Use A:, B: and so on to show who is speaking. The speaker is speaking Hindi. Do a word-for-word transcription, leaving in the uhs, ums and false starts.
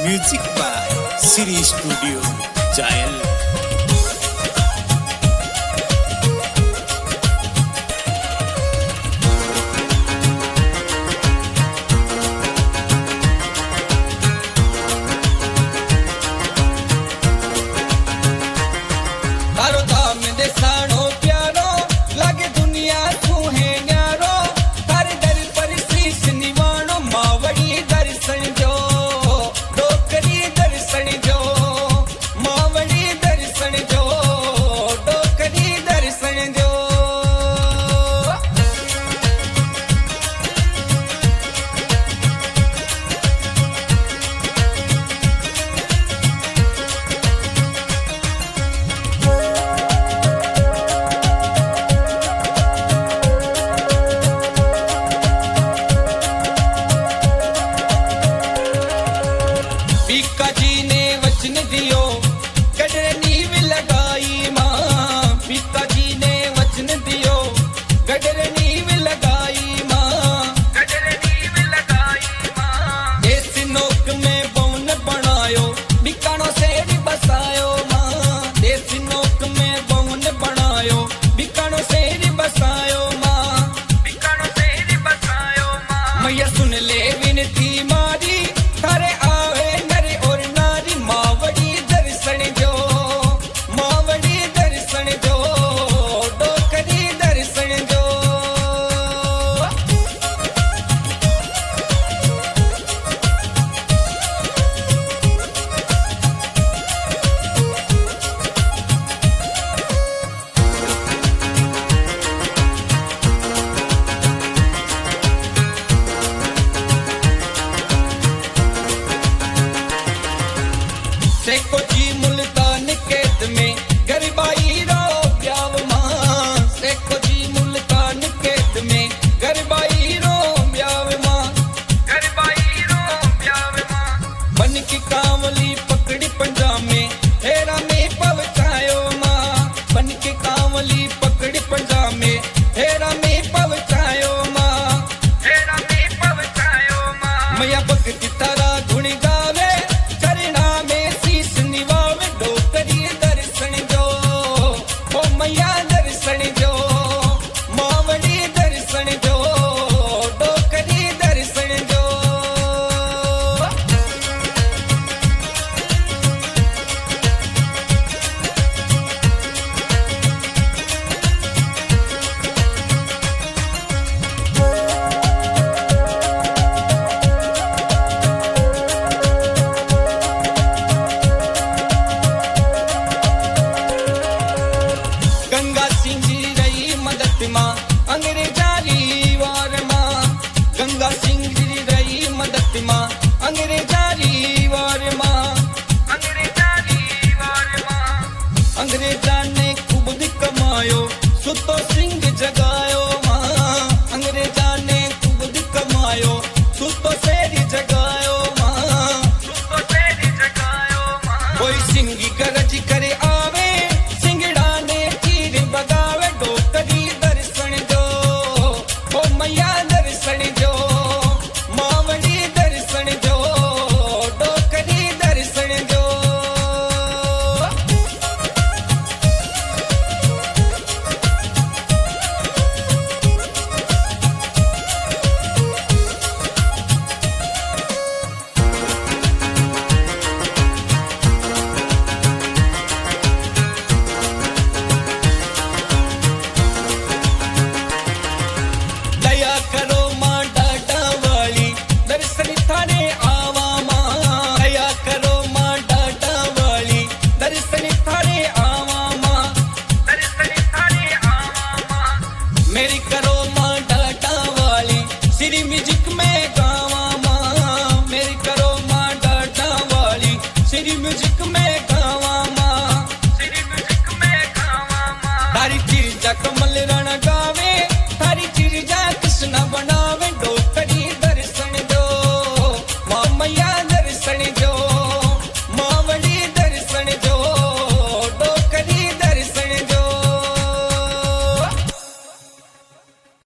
A: म्यूजिक बाय श्री स्टूडियो जायल।
B: अंग्रेजा ने खूब कमायो सुतो सिंह जगायो मां। अंग्रेजा ने खूब कमायो सुतो शेरी जगायो मां। सुतो शेरी जगायो मां। कोई सिंगी गरज करे आवे सिंगड़ा ने तीर बगावे डोकरी दर्शन जो ओ मैया दर्शन जो मावड़ी दर्शन जो डोकरी दर्शन जो। मेरी करो मां डाटा वाली श्री मिजी